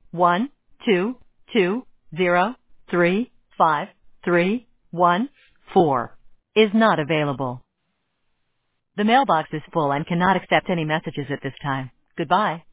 122035314 is not available. The mailbox is full and cannot accept any messages at this time. Goodbye.